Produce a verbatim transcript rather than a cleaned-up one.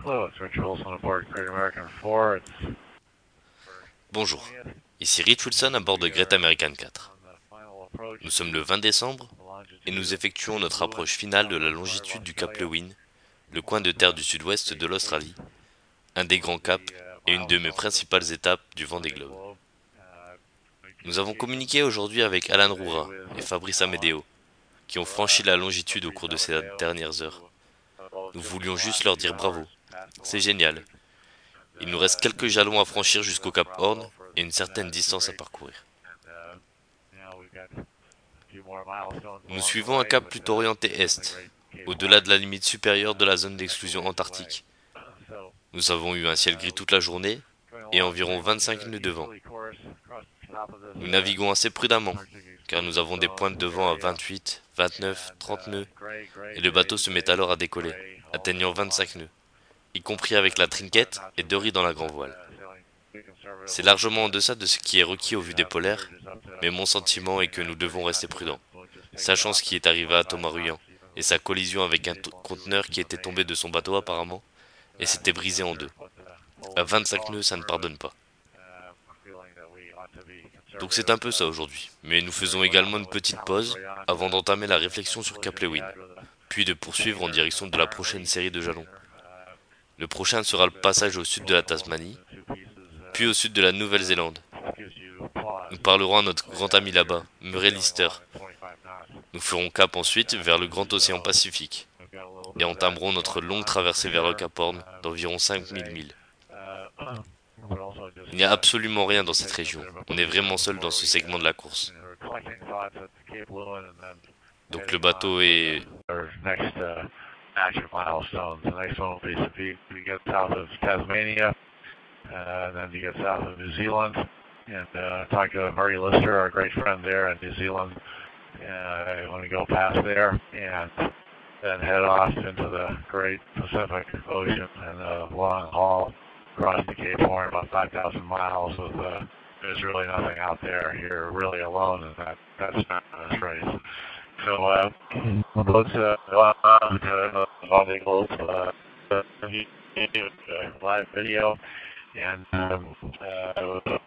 Bonjour, ici Rich Wilson à bord de Great American quatre. Nous sommes le vingt décembre et nous effectuons notre approche finale de la longitude du cap Lewin, le coin de terre du sud-ouest de l'Australie, un des grands caps et une de mes principales étapes du Vendée Globe. Nous avons communiqué aujourd'hui avec Alan Roura et Fabrice Amedeo, qui ont franchi la longitude au cours de ces dernières heures. Nous voulions juste leur dire bravo, c'est génial. Il nous reste quelques jalons à franchir jusqu'au cap Horn et une certaine distance à parcourir. Nous suivons un cap plutôt orienté est, au-delà de la limite supérieure de la zone d'exclusion antarctique. Nous avons eu un ciel gris toute la journée et environ vingt-cinq nœuds de vent. Nous naviguons assez prudemment, car nous avons des pointes de vent à vingt-huit, vingt-neuf, trente nœuds, et le bateau se met alors à décoller, atteignant vingt-cinq nœuds, y compris avec la trinquette et deux riz dans la grand voile. C'est largement en deçà de ce qui est requis au vu des polaires, mais mon sentiment est que nous devons rester prudents, sachant ce qui est arrivé à Thomas Ruyant, et sa collision avec un conteneur qui était tombé de son bateau apparemment, et s'était brisé en deux. À vingt-cinq nœuds, ça ne pardonne pas. Donc c'est un peu ça aujourd'hui, mais nous faisons également une petite pause avant d'entamer la réflexion sur Cap Lewin, puis de poursuivre en direction de la prochaine série de jalons. Le prochain sera le passage au sud de la Tasmanie, puis au sud de la Nouvelle-Zélande. Nous parlerons à notre grand ami là-bas, Murray Lister. Nous ferons cap ensuite vers le grand océan Pacifique, et entamerons notre longue traversée vers le Cap Horn d'environ cinq mille milles. Il n'y a absolument rien dans cette région, on est vraiment seul dans ce segment de la course. Donc le bateau est... Uh, then you get south of New Zealand, and uh, talk to Murray Lister, our great friend there in New Zealand. Uh, you want to go past there and then head off into the great Pacific Ocean and a long haul across the Cape Horn, about five thousand miles. With uh, there's really nothing out there. You're really alone in that that this race. So uh, let's uh, go on to Vendée Globe uh, live video. And um, uh,